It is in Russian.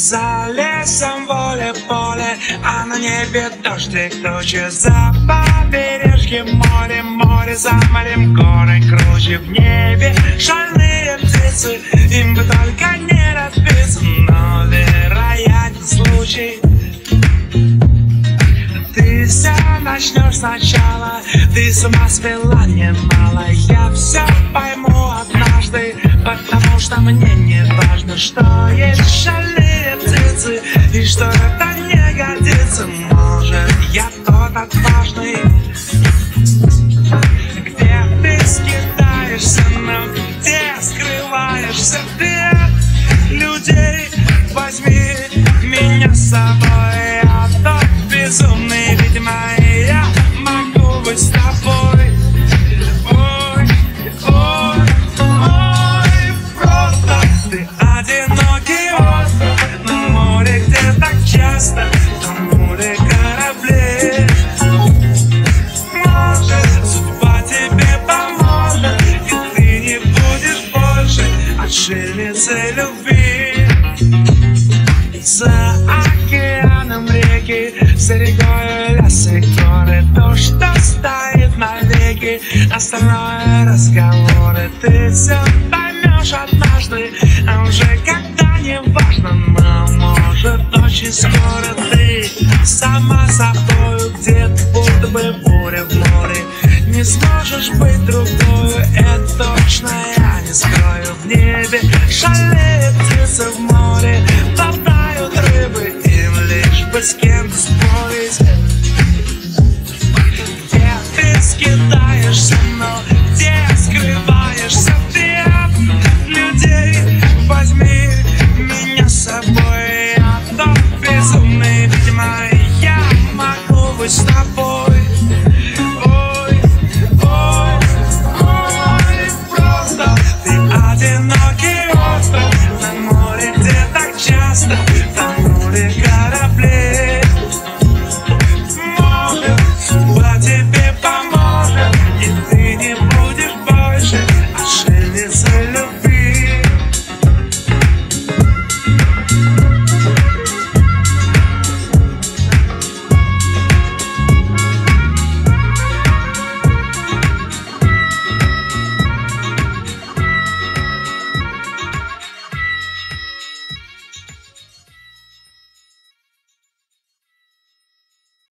За лесом поле, а на небе дождик тучи. За побережьем море, за морем горы круче. В небе шальные птицы, им бы только не разбиться. Но вероятен случай, ты все начнешь сначала. Ты с ума свела немало. Я все пойму однажды, потому что мне не важно, что есть шальные птицы и что это не годится. Может, я тот отважный, где ты скитаешься, но где скрываешься ты от людей. Возьми меня с собой, я тот безумный, видимо, я могу быть с тобой. Ой, ой, ой, просто ты одинокий остров на море, где так часто тонули корабли. Может, судьба тебе поможет, и ты не будешь больше отшельницей любви. За океаном реки, за рекой леса и горы, то, что стоит навеки, остальное разговоры. Ты все поймешь однажды, а уже когда не важно. Но может очень скоро ты сама собою где-то, будто бы буря в море. Не сможешь быть другою, это точно я не скрою. В небе шалеет птица в море.